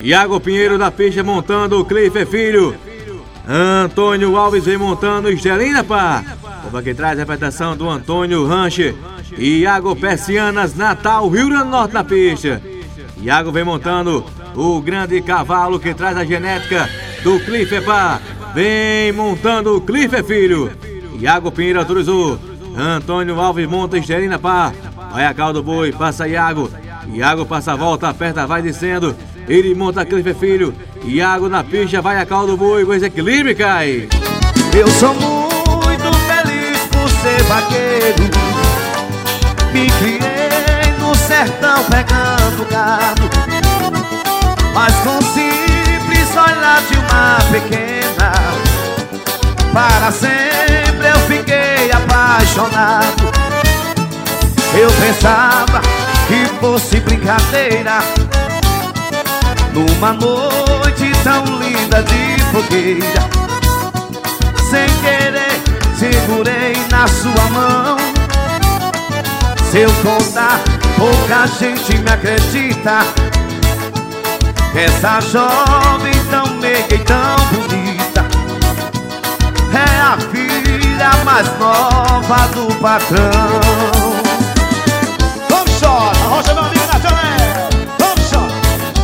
Iago Pinheiro da pista montando o Cliff Filho. Antônio Alves vem montando Estelina Pá. O que traz a interpretação do Antônio Ranche. Iago Persianas Natal, Rio Grande do Norte na pista. Iago vem montando o grande cavalo que traz a genética do Cliff Pá. Vem montando o Cliff Filho. Iago Pinheiro autorizou. Antônio Alves monta Estelina Pá. Vai a caldo boi, passa Iago. Iago passa a volta, aperta, vai descendo. Ele monta Cliff Filho. Iago na pista, vai a caldo boi, o desequilíbrio cai. Eu sou muito feliz por ser vaqueiro. Me criei no sertão pegando gado, mas com simples olhar de uma pequena, para sempre eu fiquei apaixonado. Eu pensava que fosse brincadeira, numa noite tão linda de fogueira. Sem querer, segurei na sua mão. Se eu contar, pouca gente me acredita que essa jovem tão meiga e tão bonita é a filha mais nova do patrão. Vamos chorar, Rocha, meu amigo Natalé. Vamos chorar.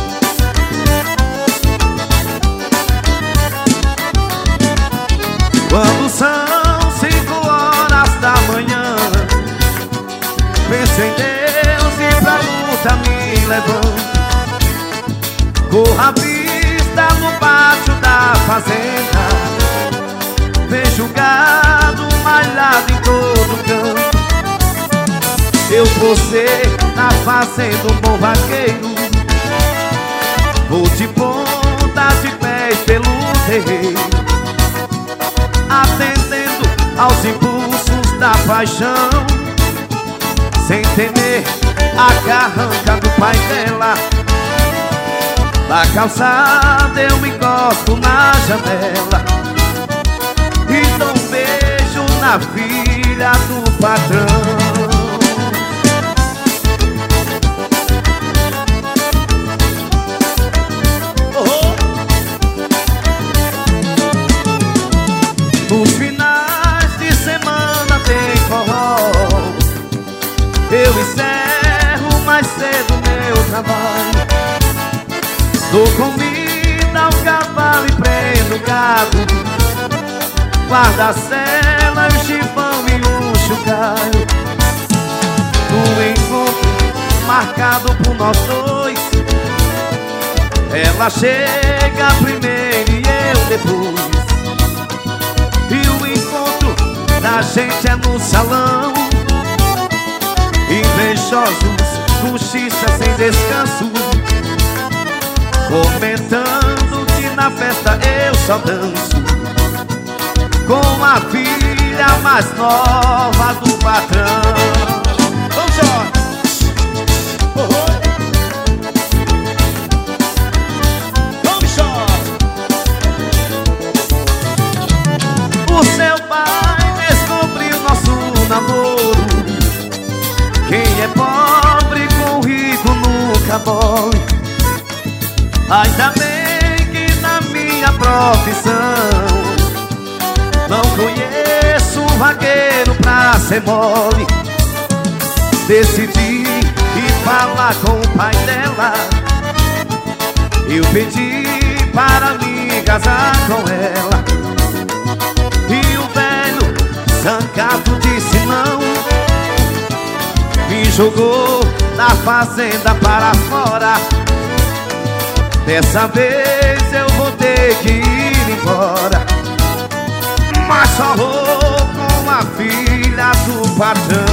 Quando são 5 horas da manhã, penso em Deus e pra luta me levanto. Corro a vista no pátio da fazenda, vejo gado malhado em todo canto. Eu por ser na fazenda um bom vaqueiro, vou de ponta de pés pelo terreiro, atendendo aos impulsos da paixão, sem temer a carranca do pai dela. Da calçada eu me encosto na janela e dou um beijo na filha do patrão. Nos finais de semana tem forró, eu encerro mais cedo meu trabalho. Dou comida ao cavalo e prendo o gado, guardo a sela, o chifão e o chocalho. No encontro marcado por nós dois, ela chega primeiro e eu depois. E o encontro da gente é no salão, invejosos, cochicha sem descanso, comentando que na festa eu só danço com a filha mais nova do patrão. Vamos chorar. Vamos chorar. O seu pai descobriu nosso namoro. Quem é pobre com rico nunca morre. Ainda bem que na minha profissão não conheço um vaqueiro pra ser mole. Decidi ir falar com o pai dela. Eu pedi para me casar com ela, e o velho zancado disse não. Me jogou da fazenda para fora. Dessa vez eu vou ter que ir embora, mas só vou com a filha do patrão.